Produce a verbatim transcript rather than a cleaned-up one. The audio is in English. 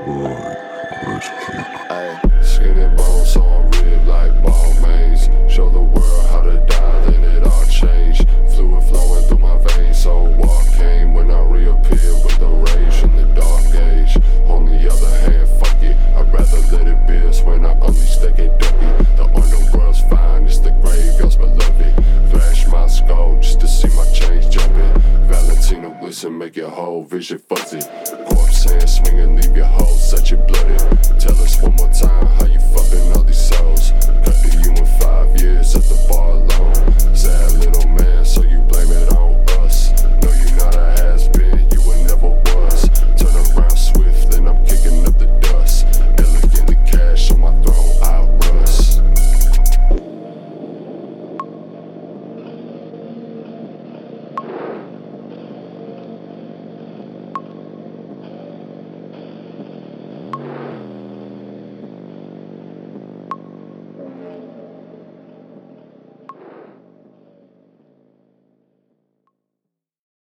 Ayy, skin and bones on red like ball mains. Show the world how to die, then it all changed. Fluid flowing through my veins, so walk came when I reappeared with the rage in the dark age. On the other hand, fuck it, I'd rather let it be when I unleash that Kentucky. The underworld's fine, it's the graveyard's beloved. Flash my skull just to see my chains jumping. Valentino glisten, make your whole vision fuzzy. Corpse hand swinging, leave your whole section bloody. Tell us one more time how you fucking all these souls. Cut to you in five years at the bar alone. Sad little man